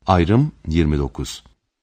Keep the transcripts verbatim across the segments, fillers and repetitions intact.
Ayrım yirmi dokuz.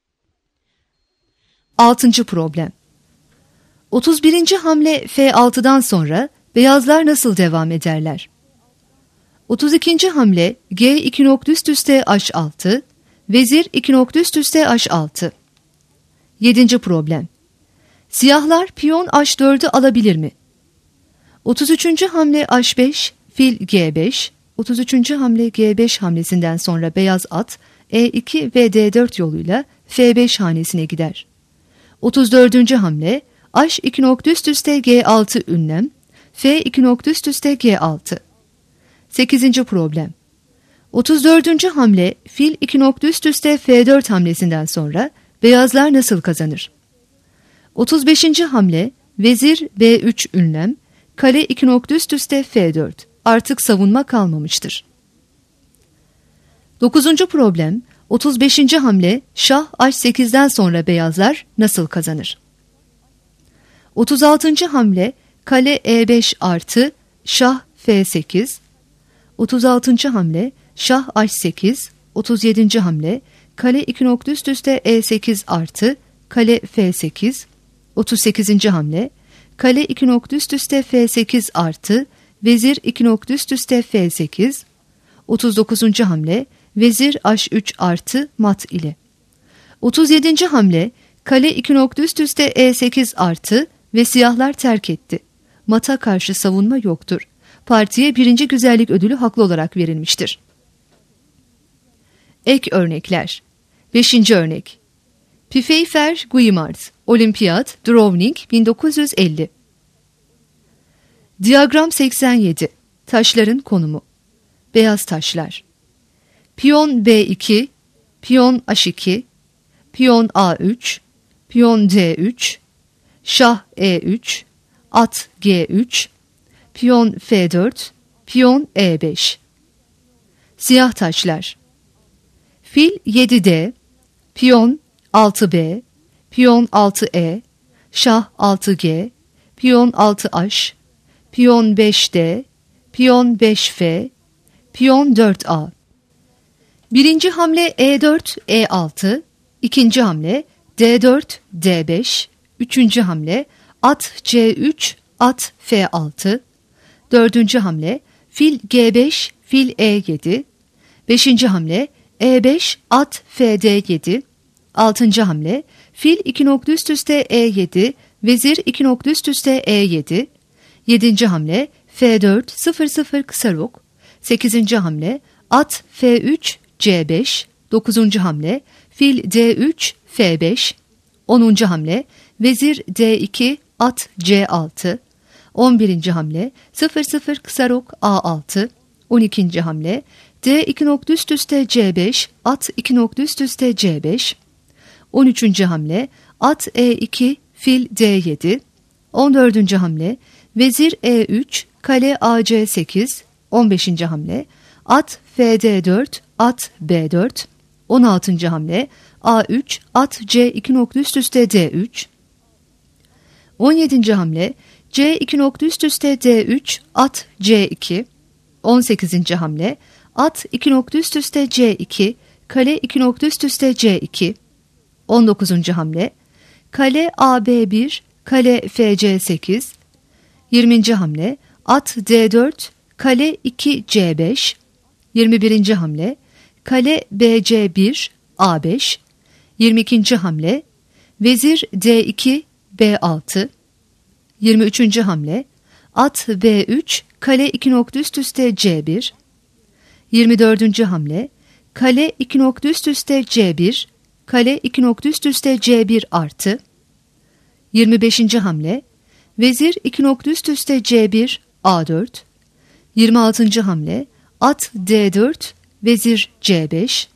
Altıncı problem. otuz birinci hamle F altıdan sonra beyazlar nasıl devam ederler? otuz ikinci hamle G iki nokta üst üste H altı, vezir iki nokta üst üste H altı. Yedinci problem. Siyahlar piyon H dördü alabilir mi? otuz üçüncü hamle H beş, fil G beş, otuz üçüncü hamle G beş hamlesinden sonra beyaz at E iki ve D dört yoluyla F beş hanesine gider. otuz dördüncü hamle H iki nokta üst üste G altı ünlem, F iki nokta üst üste G altı. sekizinci problem. otuz dördüncü hamle fil iki nokta üst üste F dört hamlesinden sonra beyazlar nasıl kazanır? otuz beşinci hamle vezir B üç ünlem, kale iki nokta üst üste F dört. Artık savunma kalmamıştır. dokuzuncu problem. otuz beşinci hamle şah H sekizden sonra beyazlar nasıl kazanır? otuz altıncı hamle kale E beş artı şah F sekiz. otuz altıncı hamle şah H sekiz. otuz yedinci hamle kale iki nokta üst üste E sekiz artı kale F sekiz. otuz sekizinci hamle kale iki nokta üst üste F sekiz artı vezir iki nokta üst üste F sekiz. otuz dokuzuncu hamle vezir H üç artı mat ile. otuz yedinci hamle kale iki nokta üst üste E sekiz artı ve siyahlar terk etti. Mata karşı savunma yoktur. Partiye birinci güzellik ödülü haklı olarak verilmiştir. Ek örnekler. Beşinci örnek. Pfeiffer Guimard, Olimpiyat, Drawing, bin dokuz yüz elli. Diyagram seksen yedi. Taşların konumu. Beyaz taşlar. Piyon B iki, piyon H iki, piyon A üç, piyon D üç, şah E üç, at G üç, piyon F dört, piyon E beş. Siyah taşlar. Fil yedi D, piyon altı B, piyon altı E, şah altı G, piyon altı H, piyon beş D, piyon beş F, piyon dört A. Birinci hamle E dört, E altı, ikinci hamle D dört, D beş, üçüncü hamle at C üç, at F altı, dördüncü hamle fil G beş, fil E yedi, beşinci hamle E beş, at F D yedi, altıncı hamle fil iki nokta üst üste E yedi, vezir iki nokta üst üste E yedi, yedinci hamle F dört, sıfır sıfır kısa rok, sekizinci hamle at F üç, C beş, dokuzuncu hamle fil D üç, F beş, onuncu hamle vezir D iki, at C altı, on birinci hamle sıfır sıfır kısa rok A altı, on ikinci hamle D iki nokta üst üste C beş, at iki nokta üst üste C beş, on üçüncü hamle at E iki, fil D yedi, on dördüncü hamle vezir E üç, kale A C sekiz, on beşinci hamle at F D dört, at B dört, on altıncı hamle A üç, at C iki nokta üst üste D üç, on yedinci hamle C iki nokta üst üste D üç, at C iki, on sekizinci hamle at iki nokta üst üste C iki, kale iki nokta üst üste C iki, on dokuzuncu hamle kale A B bir, kale F C sekiz, yirminci hamle at D dört, kale iki C beş, yirmi birinci hamle kale B C bir, A beş, yirmi ikinci hamle vezir D iki, B altı, yirmi üçüncü hamle at B üç, kale iki nokta üst üste C bir, yirmi dördüncü hamle kale iki nokta üst üste C bir, kale iki nokta üst üste C bir artı, yirmi beşinci hamle vezir iki nokta üst üste C bir, A dört, yirmi altıncı hamle at D dört, vezir C beş,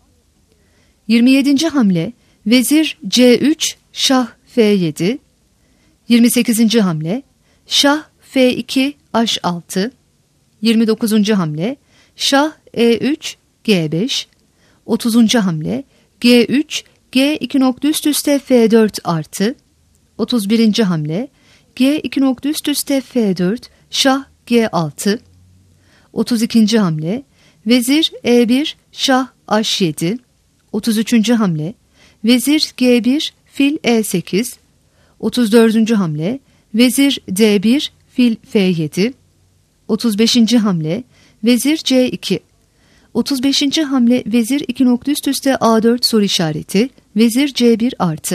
yirmi yedinci hamle vezir C üç, şah F yedi, yirmi sekizinci hamle şah F iki, H altı, yirmi dokuzuncu hamle şah E üç, G beş, otuzuncu hamle G üç, G iki nokta üst üste F dört artı, otuz birinci hamle G iki nokta üst üste F dört, şah G altı, otuz ikinci hamle vezir E bir, şah H yedi, otuz üçüncü hamle vezir G bir, fil E sekiz. otuz dördüncü hamle vezir D bir, fil F yedi. otuz beşinci hamle vezir C iki. otuz beşinci hamle vezir iki nokta üst üste A dört soru işareti, vezir C bir artı.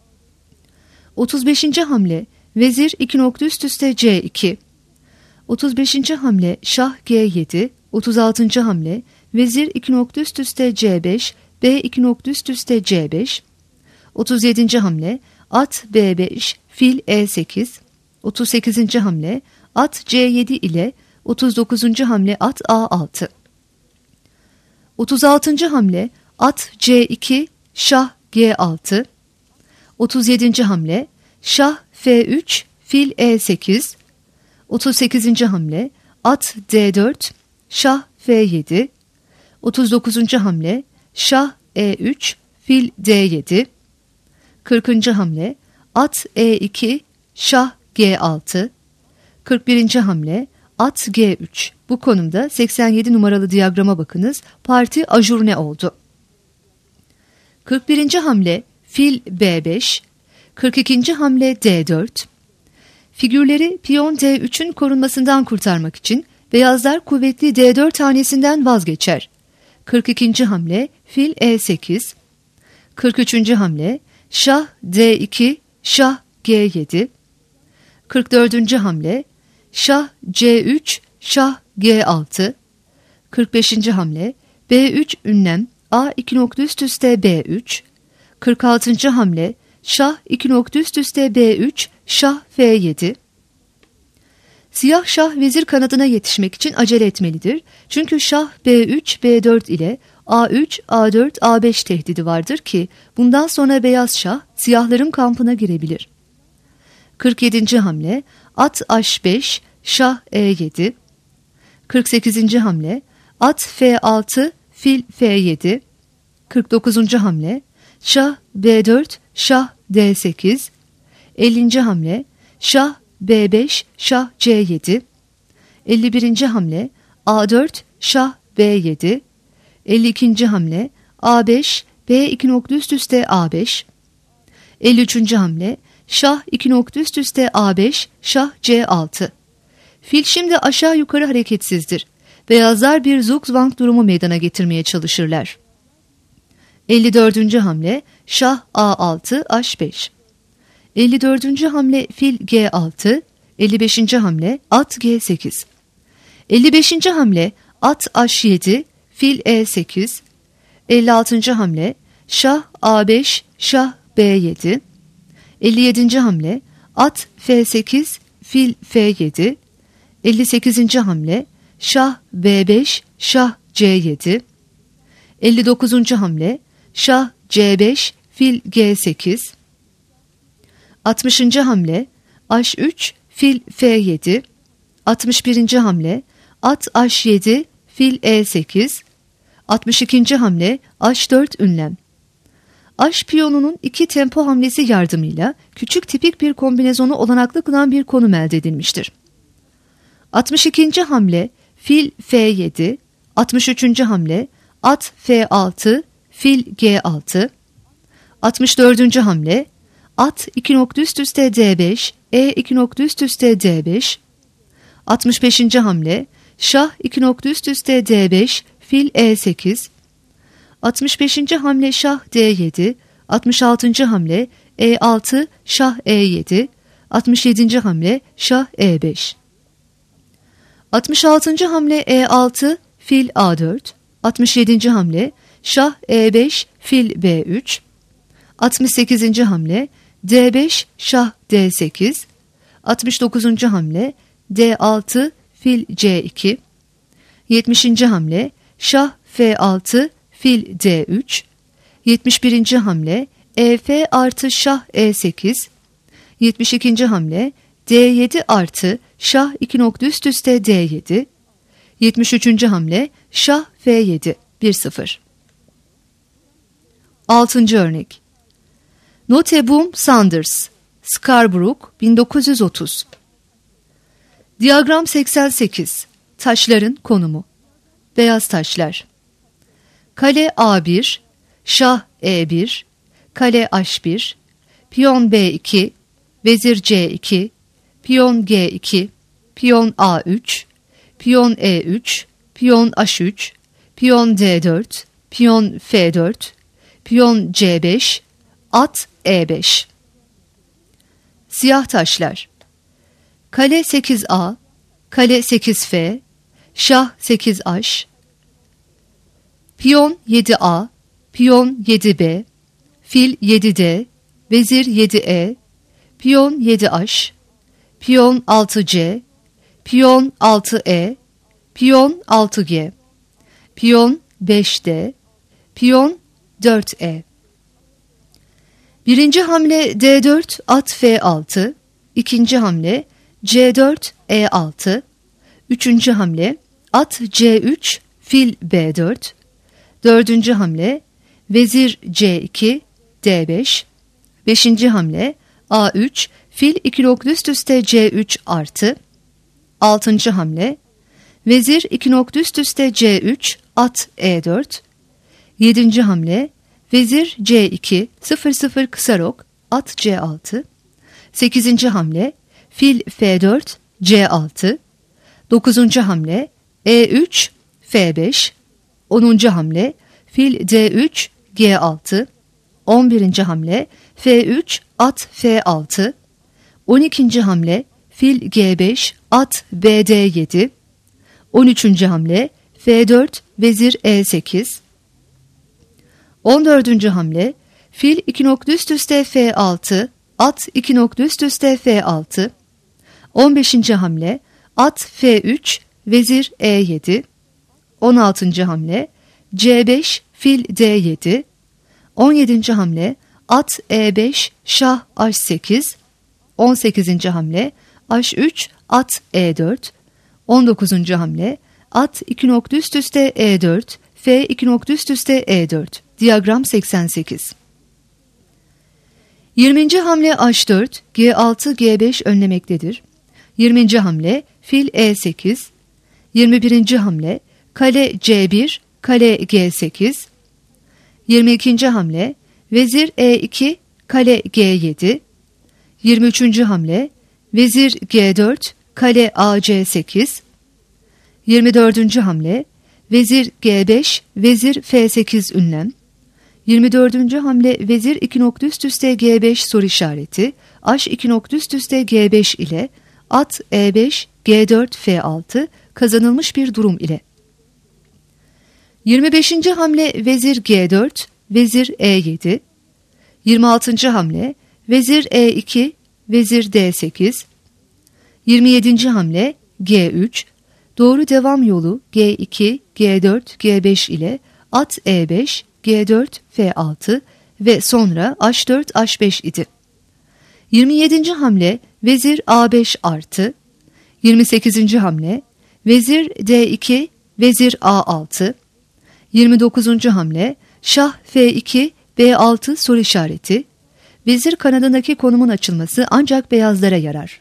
otuz beşinci hamle vezir iki nokta üst üste C iki. otuz beşinci hamle şah G yedi. otuz altıncı hamle vezir iki nokta üst üste C beş, B iki nokta üst üste C beş. otuz yedinci hamle at B beş, fil E sekiz. otuz sekizinci hamle at C yedi ile otuz dokuzuncu hamle at A altı. otuz altıncı hamle at C iki, şah G altı. otuz yedinci hamle şah F üç, fil E sekiz. otuz sekizinci hamle at D dört, şah F yedi. otuz dokuzuncu hamle şah E üç, fil D yedi. kırkıncı hamle at E iki, şah G altı. kırk birinci hamle at G üç. Bu konumda seksen yedi numaralı diyagrama bakınız. Parti ajurne oldu. kırk birinci hamle fil B beş. kırk ikinci hamle D dört. Figürleri piyon D üçün korunmasından kurtarmak için beyazlar kuvvetli D dört hanesinden vazgeçer. kırk ikinci hamle fil E sekiz. kırk üçüncü hamle şah D iki, şah G yedi. kırk dördüncü hamle şah C üç, şah G altı. kırk beşinci hamle B üç ünlem A iki nokta üst üste B üç. kırk altıncı hamle şah iki nokta üst üste B üç, şah F yedi. Siyah şah vezir kanadına yetişmek için acele etmelidir. Çünkü şah B üç, B dört ile A üç, A dört, A beş tehdidi vardır ki bundan sonra beyaz şah siyahların kampına girebilir. kırk yedinci hamle at H beş, şah E yedi. kırk sekizinci hamle at F altı, fil F yedi. kırk dokuzuncu hamle şah B dört, şah D sekiz. ellinci hamle şah B beş, şah C yedi. elli birinci hamle A dört, şah B yedi. elli ikinci hamle A beş, B iki nokta üst üste A beş. elli üçüncü hamle şah iki nokta üst üste A beş, şah C altı. Fil şimdi aşağı yukarı hareketsizdir. Beyazlar bir zugzwang durumu meydana getirmeye çalışırlar. elli dördüncü hamle şah A altı, H beş. elli dördüncü hamle fil G altı. elli beşinci hamle at G sekiz. elli beşinci hamle at H yedi, fil E sekiz. elli altıncı hamle şah A beş, şah B yedi. elli yedinci hamle at F sekiz, fil F yedi. elli sekizinci hamle şah B beş, şah C yedi. elli dokuzuncu hamle şah C beş, fil G sekiz. altmışıncı hamle H üç, fil F yedi. altmış birinci hamle at H yedi, fil E sekiz. altmış ikinci hamle H dört ünlem. H piyonunun iki tempo hamlesi yardımıyla küçük tipik bir kombinezonu olanaklı kılan bir konum elde edilmiştir. altmış ikinci hamle fil F yedi. altmış üçüncü hamle at F altı, fil G altı. altmış dördüncü hamle at iki nokta üst üste D beş, E iki nokta üst üste D beş. altmış beşinci hamle şah iki nokta üst üste D beş, fil E sekiz. altmış beşinci hamle şah D yedi. altmış altıncı hamle E altı, şah E yedi. altmış yedinci hamle şah E beş. altmış altıncı hamle E altı, fil A dört. altmış yedinci hamle şah E beş, fil B üç. altmış sekizinci hamle D beş, şah D sekiz. altmış dokuzuncu hamle D altı, fil C iki. yetmişinci hamle şah F altı, fil D üç. yetmiş birinci hamle E F artı şah E sekiz. yetmiş ikinci hamle D yedi artı şah iki nokta üst üste D yedi. yetmiş üçüncü hamle şah F yedi, bir sıfır. altıncı örnek. Nottebohm Saunders, Scarborough, bin dokuz yüz otuz. Diyagram seksen sekiz. Taşların konumu. Beyaz taşlar. Kale A bir, şah E bir, kale H bir, piyon B iki, vezir C iki, piyon G iki, piyon A üç, piyon E üç, piyon H üç, piyon D dört, piyon F dört, piyon C beş, at E beş. Siyah taşlar. Kale sekiz A, kale sekiz F, şah sekiz H, piyon yedi A, piyon yedi B, fil yedi D, vezir yedi E, piyon yedi H, piyon altı C, piyon altı E, piyon altı G, piyon beş D, piyon dört E. Birinci hamle D dört, at F altı, ikinci hamle C dört, E altı, üçüncü hamle at C üç, fil B dört, dördüncü hamle vezir C iki, D beş, beşinci hamle A üç, fil iki ok üst üste C üç artı, altıncı hamle vezir iki ok üst üste C üç, at E dört, yedinci hamle vezir C iki, sıfır sıfır kısa rok, at C altı, sekizinci hamle fil F dört, C altı, dokuzuncu hamle E üç, F beş, onuncu hamle fil D üç, G altı, on birinci hamle F üç, at F altı, on ikinci hamle fil G beş, at B D yedi, on üçüncü hamle F dört, vezir E sekiz, on dördüncü hamle fil iki ok üst üste F altı, at iki ok üst üste F altı, on beşinci hamle at F üç, vezir E yedi, on altıncı hamle C beş, fil D yedi, on yedinci hamle at E beş, şah H sekiz, on sekizinci hamle H üç, at E dört, on dokuzuncu hamle at iki ok üst üste E dört, F iki ok üst üste E dört. Diyagram seksen sekiz. yirminci hamle H dört, G altı, G beş önlemektedir. yirminci hamle fil E sekiz, yirmi birinci hamle kale C bir, kale G sekiz, yirmi ikinci hamle vezir E iki, kale G yedi, yirmi üçüncü hamle vezir G dört, kale A C sekiz, yirmi dördüncü hamle vezir G beş, vezir F sekiz ünlem, yirmi dördüncü hamle vezir iki ok üst üste G beş soru işareti, H iki ok üst üste G beş ile at E beş, G dört, F altı kazanılmış bir durum ile. yirmi beşinci hamle vezir G dört, vezir E yedi, yirmi altıncı hamle vezir E iki, vezir D sekiz, yirmi yedinci hamle G üç, doğru devam yolu G iki, G dört, G beş ile at E beş, G dört, F altı ve sonra H dört, H beş idi. yirmi yedinci hamle vezir A beş artı, yirmi sekizinci hamle vezir D iki, vezir A altı, yirmi dokuzuncu hamle şah F iki, B altı soru işareti, vezir kanadındaki konumun açılması ancak beyazlara yarar.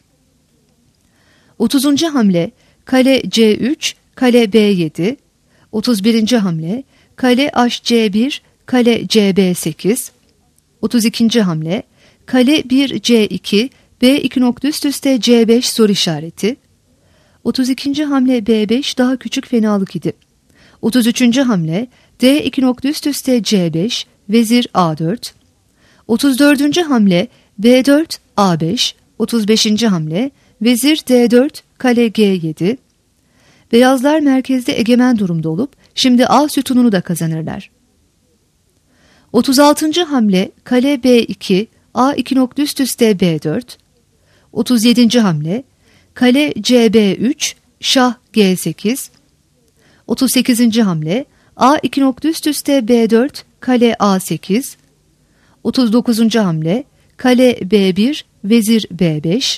otuzuncu hamle kale C üç, kale B yedi, otuz birinci hamle kale H C bir, kale C B sekiz, otuz ikinci hamle kale bir C iki, B iki nokta üst üste C beş soru işareti, otuz ikinci hamle B beş daha küçük fenalık idi. otuz üçüncü hamle D iki nokta üst üste C beş, vezir A dört, otuz dördüncü hamle B dört, A beş, otuz beşinci hamle vezir D dört, kale G yedi. Beyazlar merkezde egemen durumda olup şimdi A sütununu da kazanırlar. otuz altıncı hamle kale B iki, A iki nokta üst üste B dört, otuz yedinci hamle kale C B üç, şah G sekiz, otuz sekizinci hamle A iki nokta üst üste B dört, kale A sekiz, otuz dokuzuncu hamle kale B bir, vezir B beş,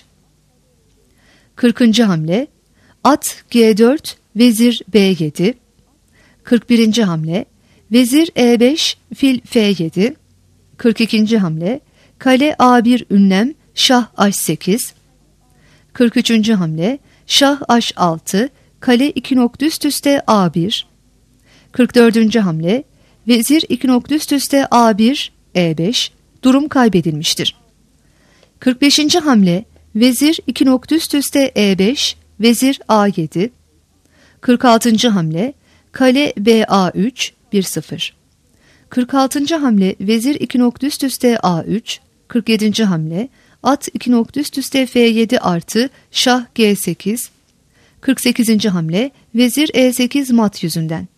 kırkıncı hamle at G dört, vezir B yedi, kırk birinci hamle vezir E beş, fil F yedi, kırk ikinci hamle kale A bir ünlem, şah H sekiz, kırk üçüncü hamle şah H altı, kale iki nokta üst üste A bir, kırk dördüncü hamle vezir iki nokta üst üste A bir, E beş, durum kaybedilmiştir. kırk beşinci hamle vezir iki nokta üst üste E beş, vezir A yedi. kırk altıncı hamle kale B A üç, bir sıfır. kırk altıncı hamle vezir iki nokta üst üste A üç. kırk yedinci hamle at iki nokta üst üste F yedi artı şah G sekiz. kırk sekizinci hamle vezir E sekiz mat yüzünden.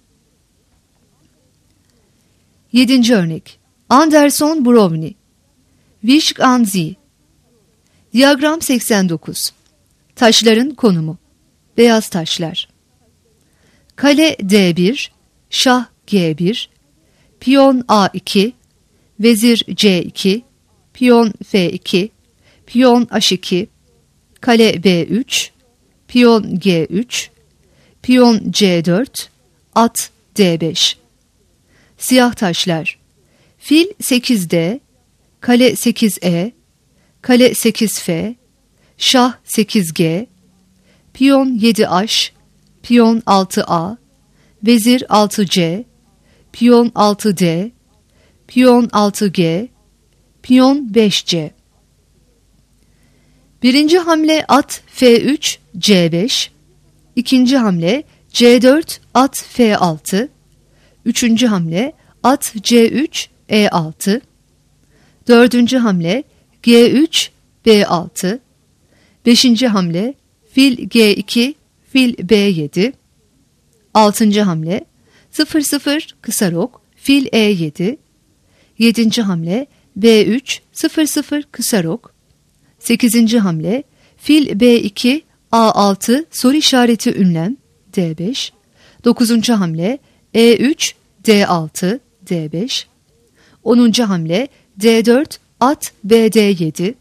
yedinci örnek Anderson Brownie Wishk an Sie. Diyagram seksen dokuz. Taşların konumu. Beyaz taşlar. Kale D bir, şah G bir, piyon A iki, vezir C iki, piyon F iki, piyon H iki, kale B üç, piyon G üç, piyon C dört, at D beş. Siyah taşlar. Fil sekiz D, kale sekiz E, kale sekiz F, şah sekiz G, piyon yedi H, piyon altı A, vezir altı C, piyon altı D, piyon altı G, piyon beş C. Birinci hamle at F üç, C beş, ikinci hamle C dört, at F altı, üçüncü hamle at C üç, E altı, dördüncü hamle G üç, B altı, beşinci hamle fil G iki, fil B yedi, altıncı hamle sıfır sıfır kısa rok, fil E yedi, yedinci hamle B üç, sıfır sıfır kısa rok, sekizinci hamle fil B iki, A altı, soru işareti ünlem, D beş, dokuzuncu hamle E üç, D altı, D beş, onuncu hamle D dört, at B D yedi,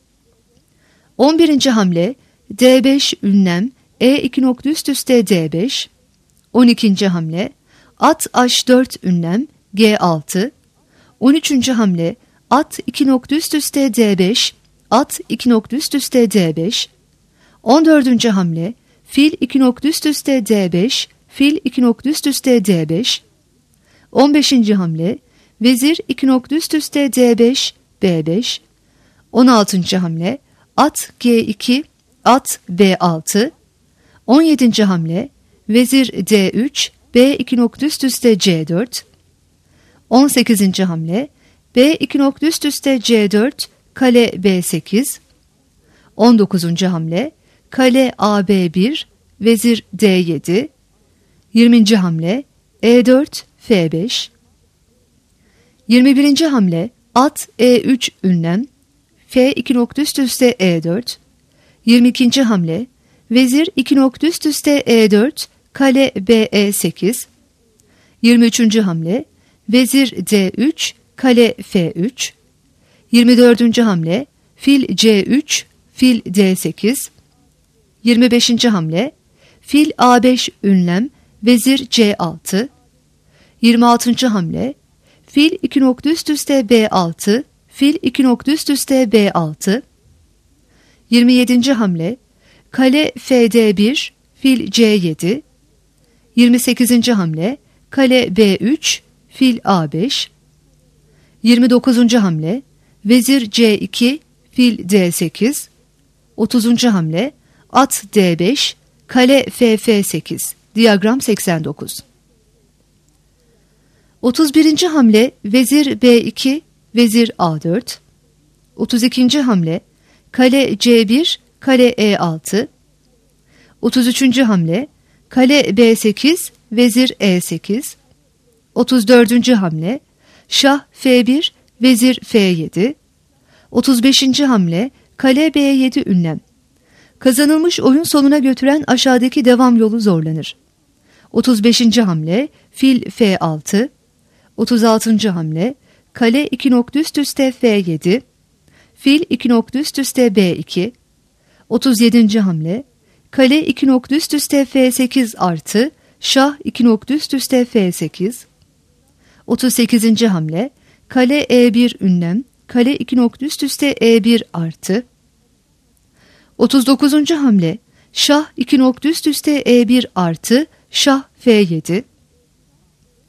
on birinci hamle D beş ünlem, E iki nokta üst üste D beş, on ikinci hamle at H dört ünlem, G altı, on üçüncü hamle at iki nokta üst üste D beş, at iki nokta üst üste D beş, on dördüncü hamle fil iki nokta üst üste D beş, fil iki nokta üst üste D beş, on beşinci hamle vezir iki nokta üst üste D beş, B beş, on altıncı hamle at G iki, at B altı, on yedinci hamle vezir D üç, B iki nokta üst üste C dört, on sekizinci hamle B iki nokta üst üste C dört, kale B sekiz, on dokuzuncu hamle kale A B bir, vezir D yedi, yirminci hamle E dört, F beş, yirmi birinci hamle at E üç ünlem, F iki nokta üst üste E dört, yirmi ikinci hamle vezir iki nokta üst üste E dört, kale B E sekiz, yirmi üçüncü hamle vezir D üç, kale F üç, yirmi dördüncü hamle fil C üç, fil D sekiz, yirmi beşinci hamle fil A beş ünlem, vezir C altı, yirmi altıncı hamle fil iki nokta üst üste B altı, fil iki nokta üst üste B altı, yirmi yedinci hamle kale F D bir, fil C yedi, yirmi sekizinci hamle kale B üç, fil A beş, yirmi dokuzuncu hamle vezir C iki, fil D sekiz, otuzuncu hamle at D beş, kale F F sekiz. Diyagram seksen dokuz. otuz birinci hamle vezir B iki, vezir A dört, otuz ikinci hamle kale C bir, kale E altı, otuz üçüncü hamle kale B sekiz, vezir E sekiz, otuz dördüncü hamle şah F bir, vezir F yedi, otuz beşinci hamle kale B yedi ünlem. Kazanılmış oyun sonuna götüren aşağıdaki devam yolu zorlanır. otuz beşinci hamle fil F altı, otuz altıncı hamle kale iki nokta üst üste F yedi, fil iki nokta üst üste B iki, otuz yedinci hamle kale iki nokta üst üste F sekiz artı şah iki nokta üst üste F sekiz, otuz sekizinci hamle kale E bir ünlem, kale iki nokta üst üste E bir artı, otuz dokuzuncu hamle şah iki nokta üst üste E bir artı şah F yedi,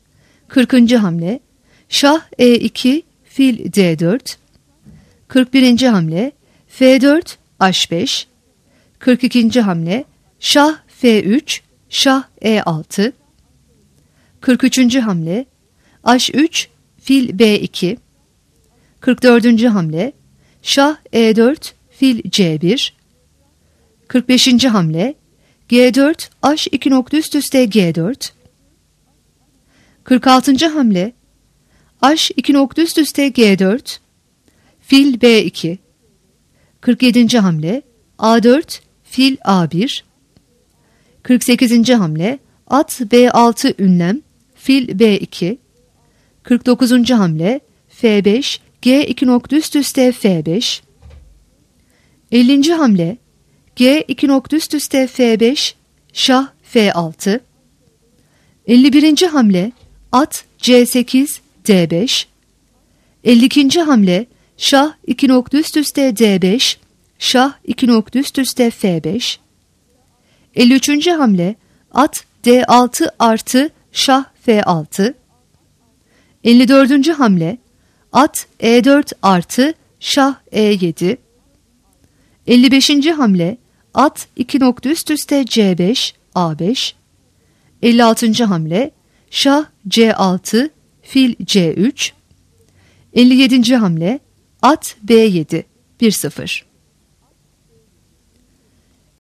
kırkıncı hamle şah E iki, fil D dört. kırk birinci hamle F dört, H beş. kırk ikinci hamle şah F üç, şah E altı. kırk üçüncü hamle H üç, fil B iki. kırk dördüncü hamle şah E dört, fil C bir. kırk beşinci hamle G dört, H iki nokta üst üste G dört. kırk altıncı hamle H iki nokta üst üste G dört, fil B iki. kırk yedinci hamle A dört, fil A bir. kırk sekizinci hamle at B altı ünlem, fil B iki. kırk dokuzuncu hamle F beş, G iki nokta üst üste F beş. ellinci hamle G iki nokta üst üste F beş, şah F altı. elli birinci hamle at C sekiz, D beş. elli ikinci hamle şah iki nokta üst üste D beş, şah iki nokta üst üste F beş. elli üçüncü hamle at D altı artı şah F altı. elli dördüncü hamle at E dört artı şah E yedi. elli beşinci hamle at iki nokta üst üste C beş, A beş. elli altıncı hamle şah C altı, fil C üç. elli yedinci hamle at B yedi, bir sıfır.